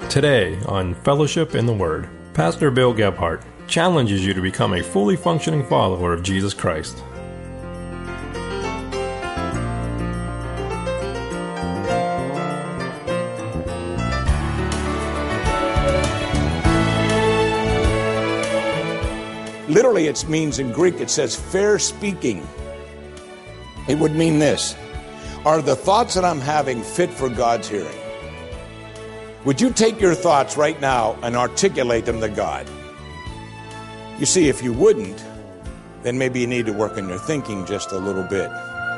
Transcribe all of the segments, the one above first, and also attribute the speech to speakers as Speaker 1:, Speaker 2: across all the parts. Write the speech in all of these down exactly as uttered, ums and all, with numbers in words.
Speaker 1: Today on Fellowship in the Word, Pastor Bill Gebhardt challenges you to become a fully functioning follower of Jesus Christ.
Speaker 2: Literally, it means in Greek, it says fair speaking. It would mean this: are the thoughts that I'm having fit for God's hearing? Would you take your thoughts right now and articulate them to God? You see, if you wouldn't, then maybe you need to work on your thinking just a little bit.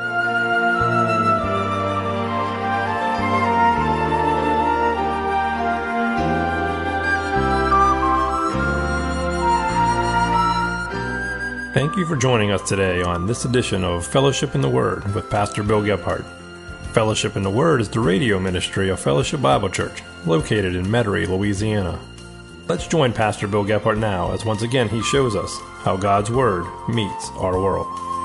Speaker 1: Thank you for joining us today on this edition of Fellowship in the Word with Pastor Bill Gebhardt. Fellowship in the Word is the radio ministry of Fellowship Bible Church, located in Metairie, Louisiana. Let's join Pastor Bill Gebhardt now as once again he shows us how God's Word meets our world.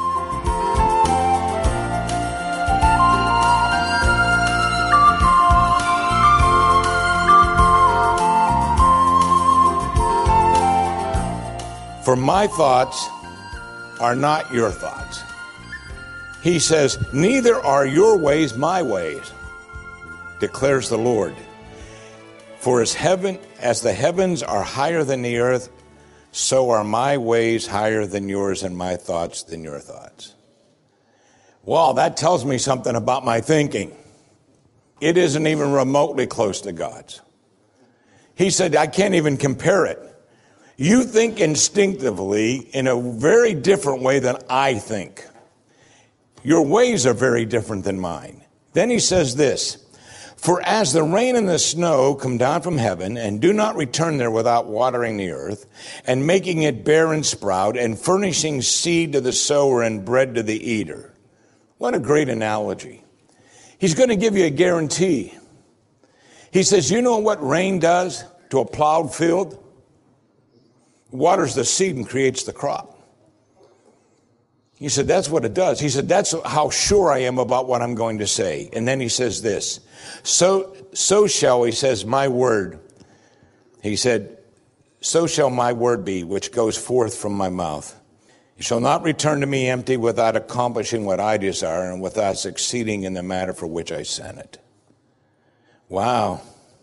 Speaker 2: For my thoughts are not your thoughts. He says, neither are your ways my ways, declares the Lord. For as heaven, as the heavens are higher than the earth, so are my ways higher than yours and my thoughts than your thoughts. Well, that tells me something about my thinking. It isn't even remotely close to God's. He said, I can't even compare it. You think instinctively in a very different way than I think. Your ways are very different than mine. Then he says this: for as the rain and the snow come down from heaven and do not return there without watering the earth and making it bear and sprout and furnishing seed to the sower and bread to the eater. What a great analogy. He's going to give you a guarantee. He says, you know what rain does to a plowed field? It waters the seed and creates the crop. He said, that's what it does. He said, that's how sure I am about what I'm going to say. And then he says this, so, so shall, he says, my word. He said, so shall my word be, which goes forth from my mouth. It shall not return to me empty without accomplishing what I desire and without succeeding in the matter for which I sent it. Wow.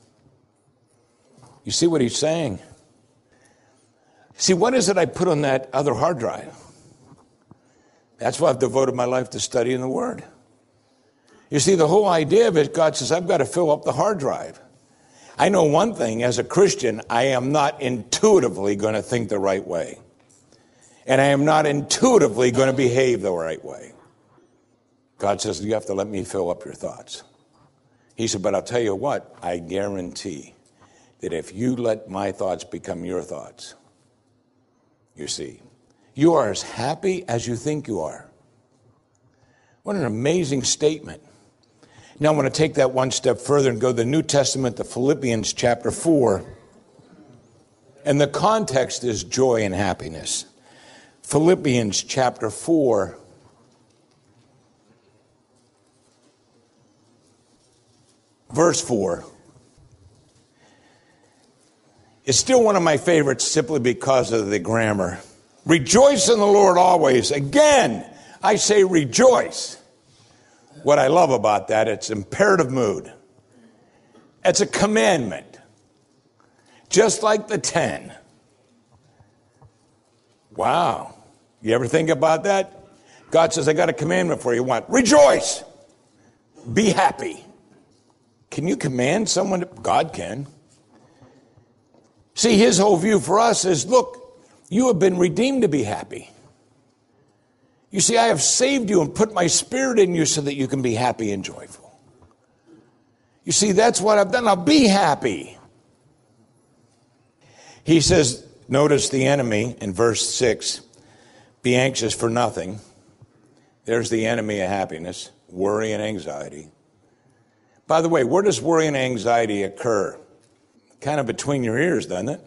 Speaker 2: You see what he's saying? See, what is it I put on that other hard drive? That's why I've devoted my life to studying the Word. You see, the whole idea of it, God says, I've got to fill up the hard drive. I know one thing, as a Christian, I am not intuitively going to think the right way. And I am not intuitively going to behave the right way. God says, you have to let me fill up your thoughts. He said, but I'll tell you what, I guarantee that if you let my thoughts become your thoughts, you see, you are as happy as you think you are. What an amazing statement. Now I want to take that one step further and go to the New Testament, to Philippians chapter four. And the context is joy and happiness. Philippians chapter four. Verse four. It's still one of my favorites simply because of the grammar. Rejoice in the Lord always. Again, I say rejoice. What I love about that, it's imperative mood. It's a commandment. Just like the ten. Wow. You ever think about that? God says, I got a commandment for you. What? Rejoice. Be happy. Can you command someone to? God can. See, his whole view for us is, look, you have been redeemed to be happy. You see, I have saved you and put my spirit in you so that you can be happy and joyful. You see, that's what I've done. Now be happy. He says, notice the enemy in verse six, be anxious for nothing. There's the enemy of happiness, worry and anxiety. By the way, where does worry and anxiety occur? Kind of between your ears, doesn't it?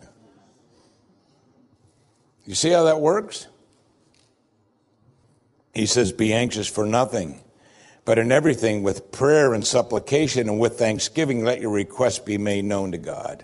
Speaker 2: You see how that works? He says, be anxious for nothing, But in everything, with prayer and supplication and with thanksgiving, let your requests be made known to God.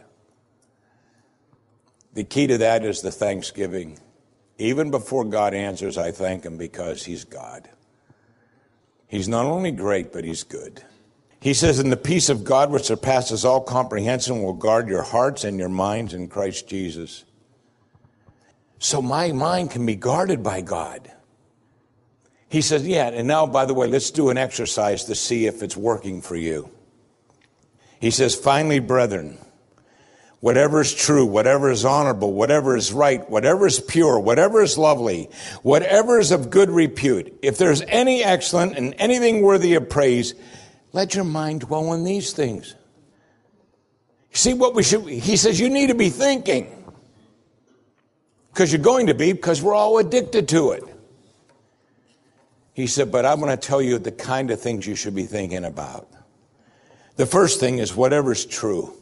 Speaker 2: The key to that is the thanksgiving. Even before God answers, I thank him because he's God. He's not only great, but he's good. He says, and the peace of God, which surpasses all comprehension, will guard your hearts and your minds in Christ Jesus. So my mind can be guarded by God. He says, yeah, and now, by the way, let's do an exercise to see if it's working for you. He says, finally, brethren, whatever is true, whatever is honorable, whatever is right, whatever is pure, whatever is lovely, whatever is of good repute, if there's any excellent and anything worthy of praise, let your mind dwell on these things. See what we should, he says you need to be thinking. Because you're going to be, because we're all addicted to it. He said, but I'm going to tell you the kind of things you should be thinking about. The first thing is whatever's true.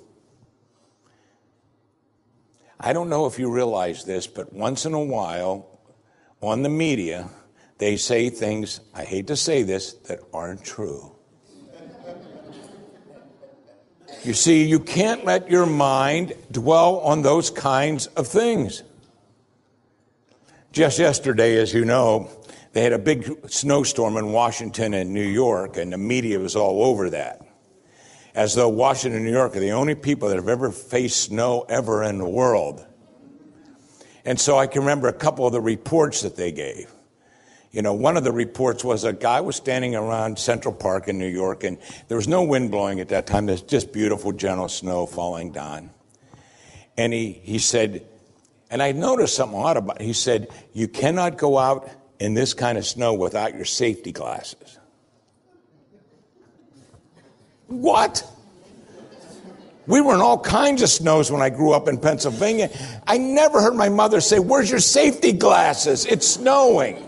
Speaker 2: I don't know if you realize this, but once in a while on the media, they say things, I hate to say this, that aren't true. You see, you can't let your mind dwell on those kinds of things. Just yesterday, as you know, they had a big snowstorm in Washington and New York, and the media was all over that. As though Washington and New York are the only people that have ever faced snow ever in the world. And so I can remember a couple of the reports that they gave. You know, one of the reports was a guy was standing around Central Park in New York, and there was no wind blowing at that time. There's just beautiful, gentle snow falling down. And he, he said, and I noticed something odd about it. He said, you cannot go out in this kind of snow without your safety glasses. What? We were in all kinds of snows when I grew up in Pennsylvania. I never heard my mother say, where's your safety glasses? It's snowing.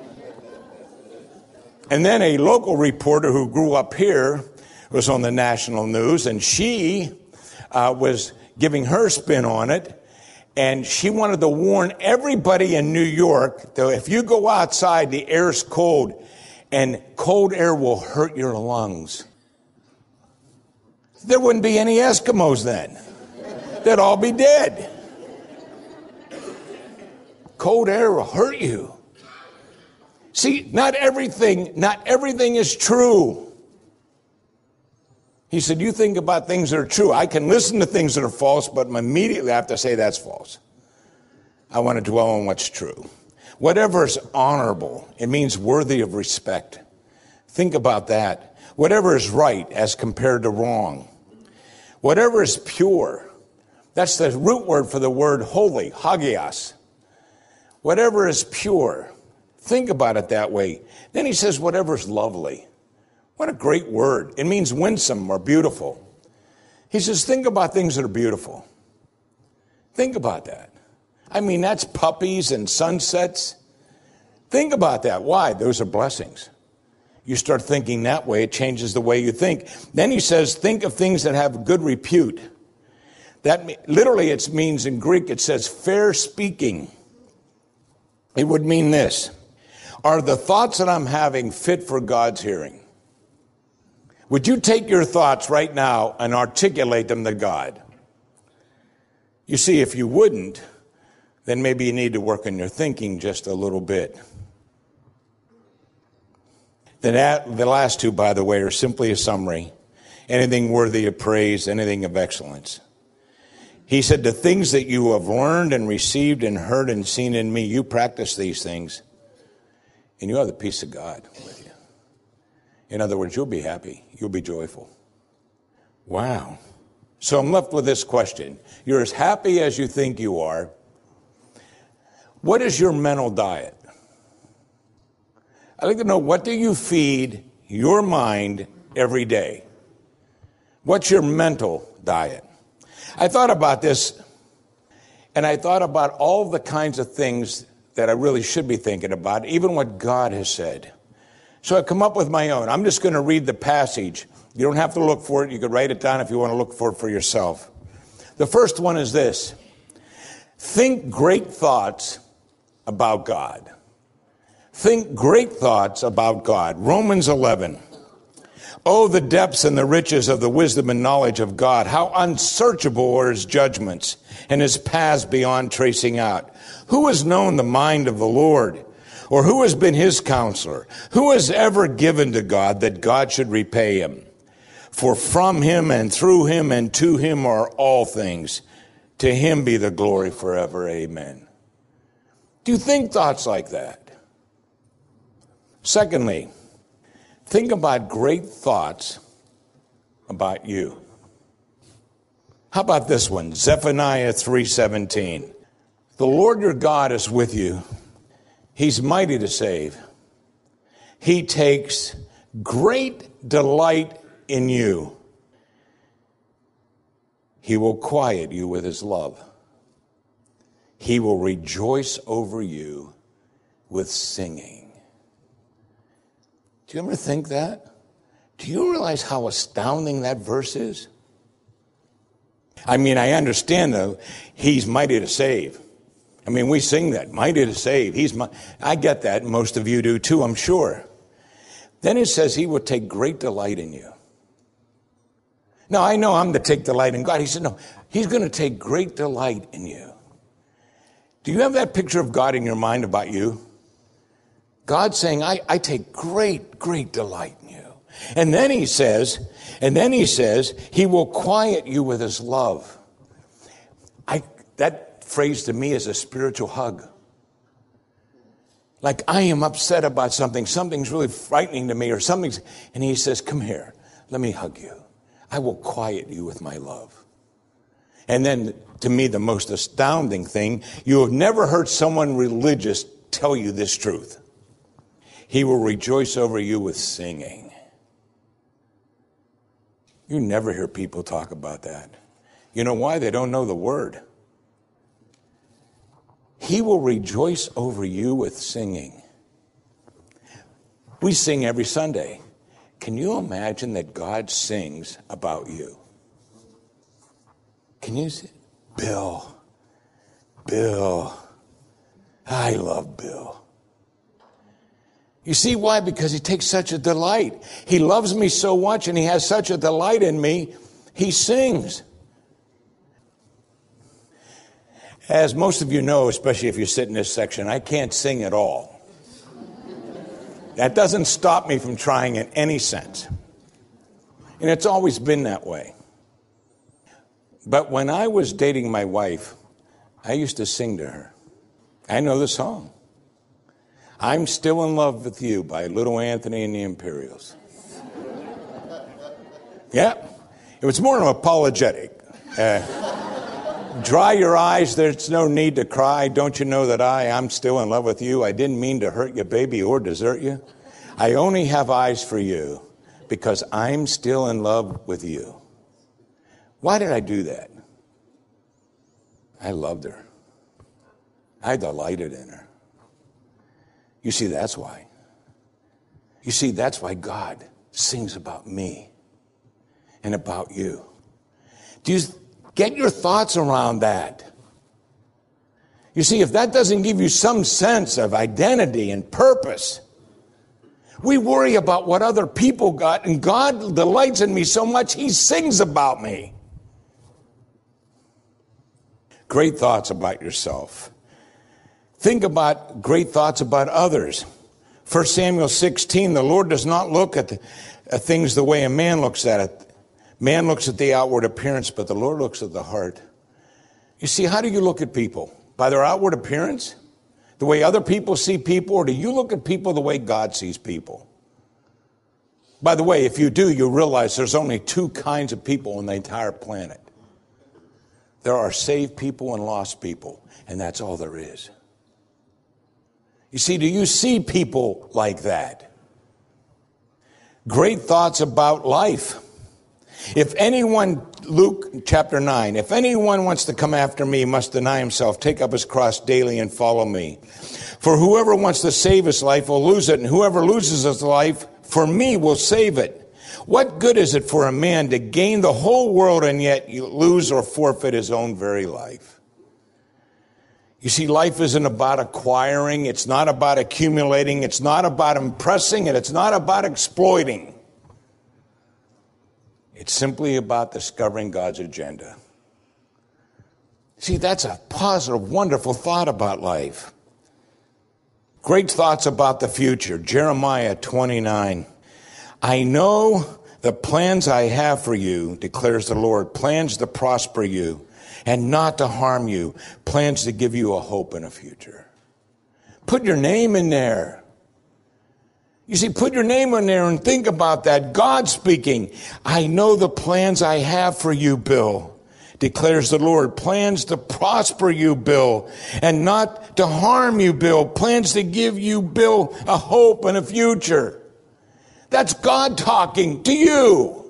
Speaker 2: And then a local reporter who grew up here was on the national news, and she uh, was giving her spin on it. And she wanted to warn everybody in New York that if you go outside, the air's cold, and cold air will hurt your lungs. There wouldn't be any Eskimos then. They'd all be dead. Cold air will hurt you. See, not everything, not everything is true. He said, you think about things that are true. I can listen to things that are false, but immediately I have to say that's false. I want to dwell on what's true. Whatever is honorable, it means worthy of respect. Think about that. Whatever is right as compared to wrong. Whatever is pure, that's the root word for the word holy, hagios. Whatever is pure. Think about it that way. Then he says, whatever is lovely. What a great word. It means winsome or beautiful. He says, think about things that are beautiful. Think about that. I mean, that's puppies and sunsets. Think about that. Why? Those are blessings. You start thinking that way, it changes the way you think. Then he says, think of things that have good repute. That literally it means in Greek, it says fair speaking. It would mean this. Are the thoughts that I'm having fit for God's hearing? Would you take your thoughts right now and articulate them to God? You see, if you wouldn't, then maybe you need to work on your thinking just a little bit. The, the last two, by the way, are simply a summary. Anything worthy of praise, anything of excellence. He said, the things that you have learned and received and heard and seen in me, you practice these things, and you have the peace of God with you. In other words, you'll be happy. You'll be joyful. Wow. So I'm left with this question. You're as happy as you think you are. What is your mental diet? I'd like to know, what do you feed your mind every day? What's your mental diet? I thought about this, and I thought about all the kinds of things that I really should be thinking about, even what God has said. So I come up with my own. I'm just going to read the passage. You don't have to look for it. You could write it down if you want to look for it for yourself. The first one is this. Think great thoughts about God. Think great thoughts about God. Romans eleven. Oh, the depths and the riches of the wisdom and knowledge of God. How unsearchable are his judgments and his paths beyond tracing out. Who has known the mind of the Lord? Or who has been his counselor? Who has ever given to God that God should repay him? For from him and through him and to him are all things. To him be the glory forever. Amen. Do you think thoughts like that? Secondly, think about great thoughts about you. How about this one? Zephaniah three seventeen. The Lord your God is with you. He's mighty to save. He takes great delight in you. He will quiet you with his love. He will rejoice over you with singing. Do you ever think that? Do you realize how astounding that verse is? I mean, I understand, though, he's mighty to save. I mean, we sing that, mighty to save. He's mi- I get that. Most of you do, too, I'm sure. Then it says he will take great delight in you. Now, I know I'm to take delight in God. He said, no, he's going to take great delight in you. Do you have that picture of God in your mind about you? God saying, I, I take great, great delight in you. And then he says, and then he says, he will quiet you with his love. I, that phrase to me is a spiritual hug. Like I am upset about something. Something's really frightening to me or something's, and he says, come here, let me hug you. I will quiet you with my love. And then, to me, the most astounding thing, you have never heard someone religious tell you this truth. He will rejoice over you with singing. You never hear people talk about that. You know why? They don't know the word. He will rejoice over you with singing. We sing every Sunday. Can you imagine that God sings about you? Can you see? Bill, Bill, I love Bill. You see why? Because he takes such a delight. He loves me so much and he has such a delight in me, he sings. As most of you know, especially if you sit in this section, I can't sing at all. That doesn't stop me from trying in any sense. And it's always been that way. But when I was dating my wife, I used to sing to her. I know the song. I'm Still in Love with You by Little Anthony and the Imperials. Yeah, it was more of an apologetic. Uh, Dry your eyes, there's no need to cry. Don't you know that I, I'm still in love with you? I didn't mean to hurt you, baby, or desert you. I only have eyes for you because I'm still in love with you. Why did I do that? I loved her. I delighted in her. You see, that's why. You see, that's why God sings about me and about you. Do you get your thoughts around that? You see, if that doesn't give you some sense of identity and purpose, we worry about what other people got, and God delights in me so much, he sings about me. Great thoughts about yourself. Think about great thoughts about others. First Samuel sixteen, the Lord does not look at, the, at things the way a man looks at it. Man looks at the outward appearance, but the Lord looks at the heart. You see, how do you look at people? By their outward appearance? The way other people see people? Or do you look at people the way God sees people? By the way, if you do, you realize there's only two kinds of people on the entire planet. There are saved people and lost people, and that's all there is. You see, do you see people like that? Great thoughts about life. If anyone, Luke chapter nine, if anyone wants to come after me, must deny himself, take up his cross daily and follow me. For whoever wants to save his life will lose it, and whoever loses his life for me will save it. What good is it for a man to gain the whole world and yet lose or forfeit his own very life? You see, life isn't about acquiring. It's not about accumulating. It's not about impressing, and it's not about exploiting. It's simply about discovering God's agenda. See, that's a positive, wonderful thought about life. Great thoughts about the future. Jeremiah twenty-nine. I know the plans I have for you, declares the Lord, plans to prosper you and not to harm you, plans to give you a hope and a future. Put your name in there. You see, put your name in there and think about that. God speaking. I know the plans I have for you, Bill, declares the Lord. Plans to prosper you, Bill, and not to harm you, Bill. Plans to give you, Bill, a hope and a future. That's God talking to you.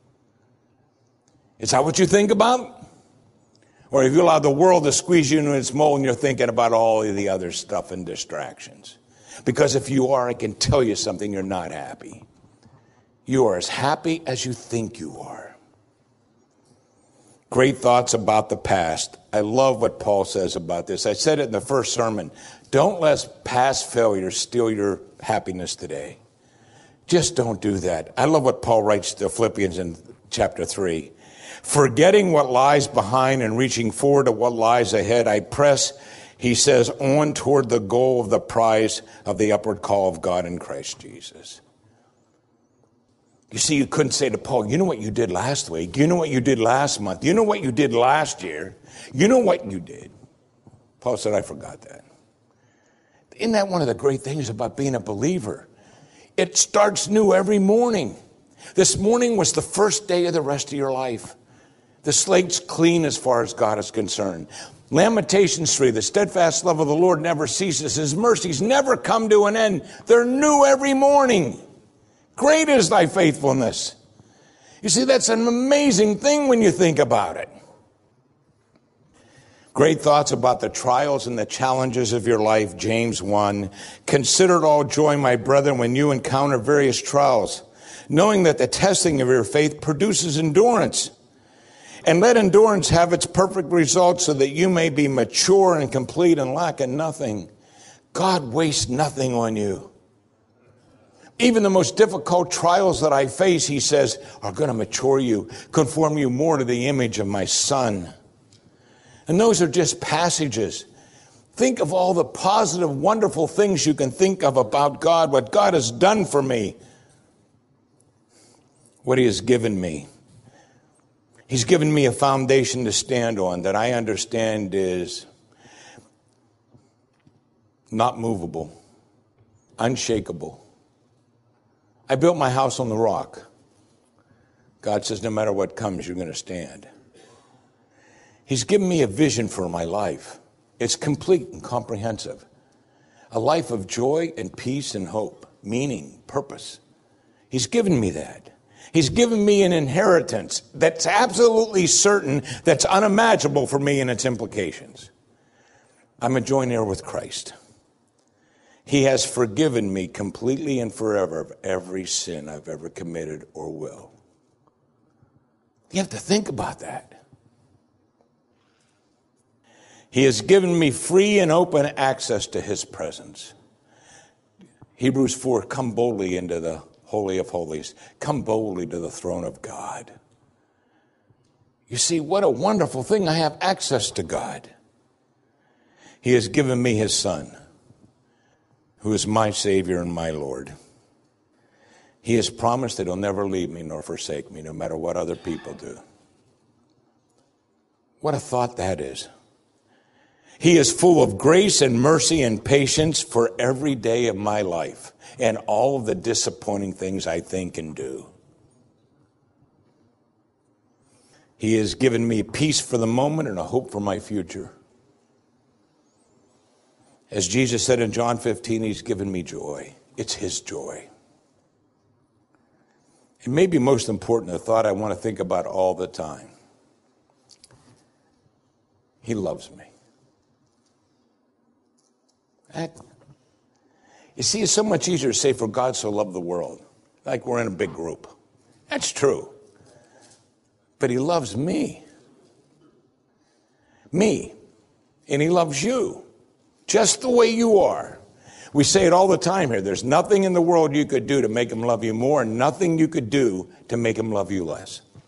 Speaker 2: Is that what you think about? Or have you allowed the world to squeeze you into its mold and you're thinking about all of the other stuff and distractions? Because if you are, I can tell you something, you're not happy. You are as happy as you think you are. Great thoughts about the past. I love what Paul says about this. I said it in the first sermon. Don't let past failures steal your happiness today. Just don't do that. I love what Paul writes to Philippians in chapter three. Forgetting what lies behind and reaching forward to what lies ahead, I press, he says, on toward the goal of the prize of the upward call of God in Christ Jesus. You see, you couldn't say to Paul, you know what you did last week? You know what you did last month? You know what you did last year? You know what you did? Paul said, I forgot that. Isn't that one of the great things about being a believer? It starts new every morning. This morning was the first day of the rest of your life. The slate's clean as far as God is concerned. Lamentations three, the steadfast love of the Lord never ceases. His mercies never come to an end. They're new every morning. Great is thy faithfulness. You see, that's an amazing thing when you think about it. Great thoughts about the trials and the challenges of your life. James one, consider it all joy, my brethren, when you encounter various trials, knowing that the testing of your faith produces endurance. And let endurance have its perfect result so that you may be mature and complete and lacking nothing. God wastes nothing on you. Even the most difficult trials that I face, he says, are going to mature you, conform you more to the image of my Son. And those are just passages. Think of all the positive, wonderful things you can think of about God, what God has done for me, what he has given me. He's given me a foundation to stand on that I understand is not movable, unshakable. I built my house on the rock. God says, no matter what comes, you're going to stand. He's given me a vision for my life. It's complete and comprehensive. A life of joy and peace and hope, meaning, purpose. He's given me that. He's given me an inheritance that's absolutely certain, that's unimaginable for me in its implications. I'm a joint heir with Christ. He has forgiven me completely and forever of every sin I've ever committed or will. You have to think about that. He has given me free and open access to his presence. Hebrews four, come boldly into the Holy of Holies. Come boldly to the throne of God. You see, what a wonderful thing. I have access to God. He has given me his Son, who is my Savior and my Lord. He has promised that he'll never leave me nor forsake me, no matter what other people do. What a thought that is. He is full of grace and mercy and patience for every day of my life and all of the disappointing things I think and do. He has given me peace for the moment and a hope for my future. As Jesus said in John fifteen, he's given me joy. It's his joy. And maybe most important, a thought I want to think about all the time. He loves me. That, you see, it's so much easier to say, for God so loved the world, like we're in a big group. That's true. But he loves me. Me. And he loves you. Just the way you are. We say it all the time here. There's nothing in the world you could do to make him love you more, and nothing you could do to make him love you less.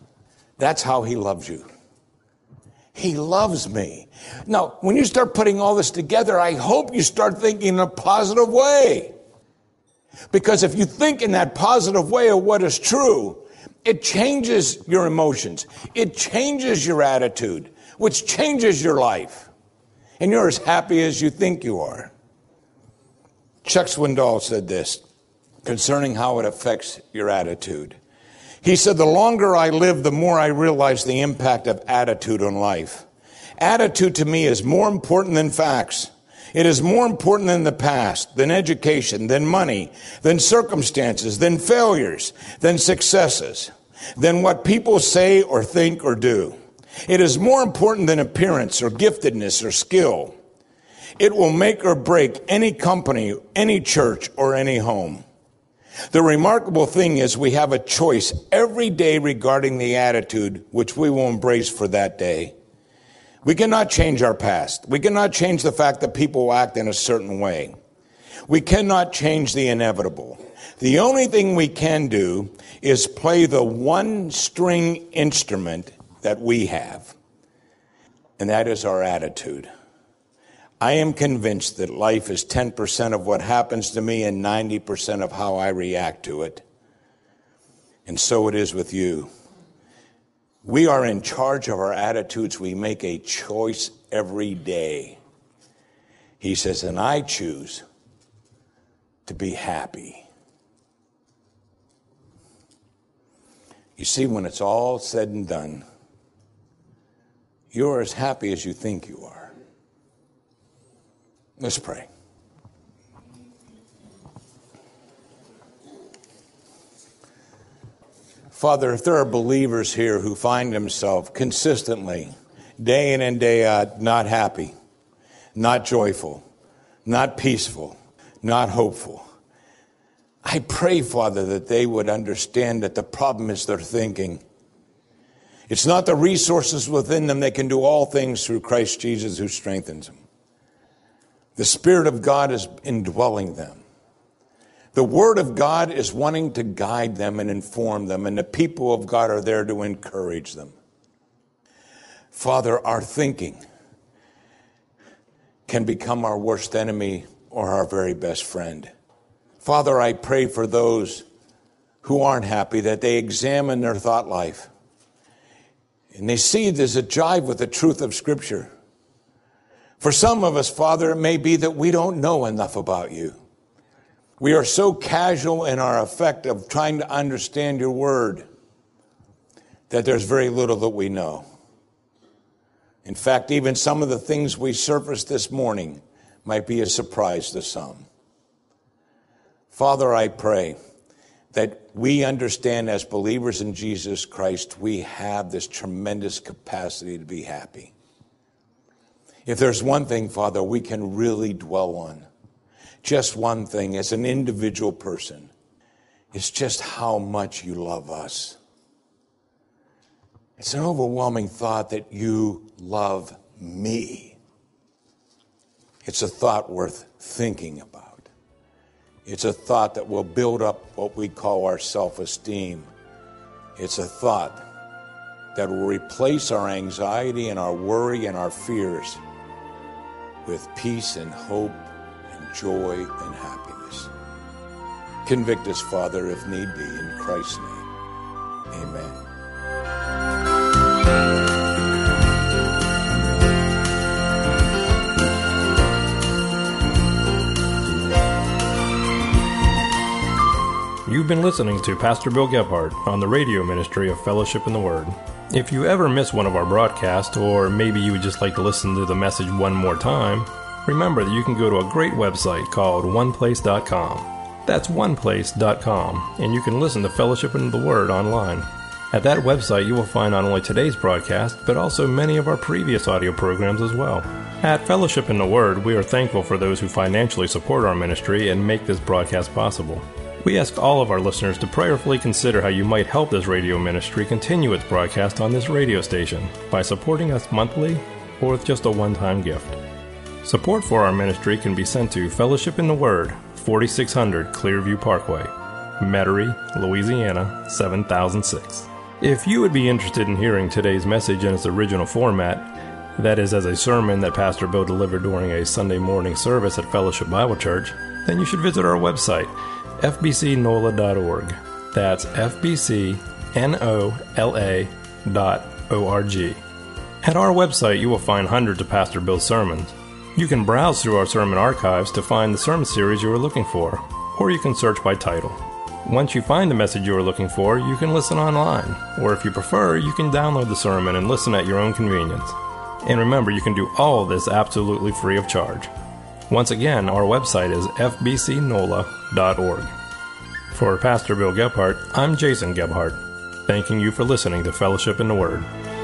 Speaker 2: That's how he loves you. He loves me. Now, when you start putting all this together, I hope you start thinking in a positive way. Because if you think in that positive way of what is true, it changes your emotions. It changes your attitude, which changes your life. And you're as happy as you think you are. Chuck Swindoll said this concerning how it affects your attitude. He said, the longer I live, the more I realize the impact of attitude on life. Attitude to me is more important than facts. It is more important than the past, than education, than money, than circumstances, than failures, than successes, than what people say or think or do. It is more important than appearance or giftedness or skill. It will make or break any company, any church, or any home. The remarkable thing is we have a choice every day regarding the attitude which we will embrace for that day. We cannot change our past. We cannot change the fact that people act in a certain way. We cannot change the inevitable. The only thing we can do is play the one string instrument that we have, and that is our attitude. I am convinced that life is ten percent of what happens to me and ninety percent of how I react to it. And so it is with you. We are in charge of our attitudes. We make a choice every day. He says, and I choose to be happy. You see, when it's all said and done, you're as happy as you think you are. Let's pray. Father, if there are believers here who find themselves consistently, day in and day out, not happy, not joyful, not peaceful, not hopeful, I pray, Father, that they would understand that the problem is their thinking. It's not the resources within them. They can do all things through Christ Jesus who strengthens them. The Spirit of God is indwelling them. The Word of God is wanting to guide them and inform them, and the people of God are there to encourage them. Father, our thinking can become our worst enemy or our very best friend. Father, I pray for those who aren't happy that they examine their thought life and they see there's a jive with the truth of Scripture. For some of us, Father, it may be that we don't know enough about you. We are so casual in our effect of trying to understand your word that there's very little that we know. In fact, even some of the things we surfaced this morning might be a surprise to some. Father, I pray that we understand as believers in Jesus Christ, we have this tremendous capacity to be happy. If there's one thing, Father, we can really dwell on, just one thing as an individual person, it's just how much you love us. It's an overwhelming thought that you love me. It's a thought worth thinking about. It's a thought that will build up what we call our self-esteem. It's a thought that will replace our anxiety and our worry and our fears with peace and hope and joy and happiness. Convict us, Father, if need be, in Christ's name. Amen.
Speaker 1: You've been listening to Pastor Bill Gebhardt on the radio ministry of Fellowship in the Word. If you ever miss one of our broadcasts, or maybe you would just like to listen to the message one more time, remember that you can go to a great website called one place dot com. That's one place dot com, and you can listen to Fellowship in the Word online. At that website, you will find not only today's broadcast, but also many of our previous audio programs as well. At Fellowship in the Word, we are thankful for those who financially support our ministry and make this broadcast possible. We ask all of our listeners to prayerfully consider how you might help this radio ministry continue its broadcast on this radio station by supporting us monthly or with just a one-time gift. Support for our ministry can be sent to Fellowship in the Word, forty-six hundred Clearview Parkway, Metairie, Louisiana, seven thousand six. If you would be interested in hearing today's message in its original format, that is, as a sermon that Pastor Bill delivered during a Sunday morning service at Fellowship Bible Church, then you should visit our website, f b c nola dot org. That's f b c nola dot org. At our website, you will find hundreds of Pastor Bill's sermons. You can browse through our sermon archives to find the sermon series you are looking for, or you can search by title. Once you find the message you are looking for, you can listen online, or if you prefer, you can download the sermon and listen at your own convenience. And remember, you can do all of this absolutely free of charge. Once again, our website is f b c nola dot org. For Pastor Bill Gebhardt, I'm Jason Gebhardt, thanking you for listening to Fellowship in the Word.